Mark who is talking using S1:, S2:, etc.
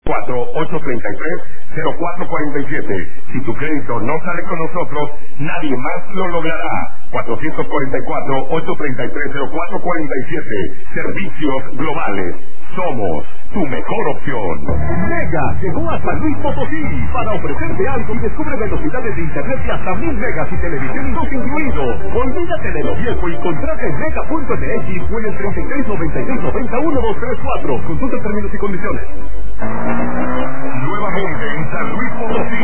S1: 4-833-0447. Si tu crédito no sale con nosotros, nadie más lo logrará. 444-833-0447. Servicios globales. Somos tu mejor opción.
S2: Mega llegó a San Luis Potosí para ofrecerte algo y descubre velocidades de internet de hasta 1000 megas y televisión y dos incluido. Olvídate de lo viejo y contrata en mega.mx o en el 3396901234. Consulta términos y condiciones.
S1: Nuevamente en San Luis Potosí.